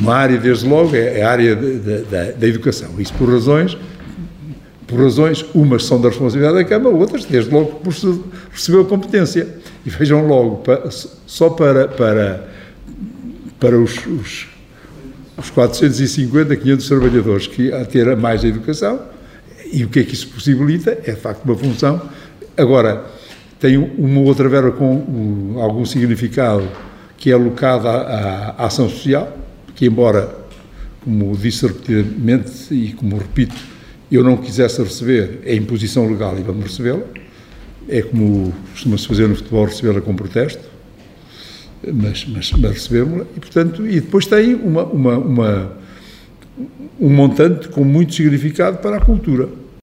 uma área, desde logo, é a área da educação. Isso por razões, umas são da responsabilidade da Câmara, outras, desde logo, por recebeu a competência. E vejam logo, só para os 450, 500 trabalhadores que a ter mais a educação, e o que é que isso possibilita? É, de facto, uma função. Agora, tem uma outra verba com algum significado, que é alocada à ação social, que embora, como disse repetidamente, e como repito, eu não quisesse receber, é imposição legal e vamos recebê-la, é como costuma-se fazer no futebol, recebê-la com protesto, mas recebemos-la, e portanto, e depois tem um montante com muito significado para a cultura.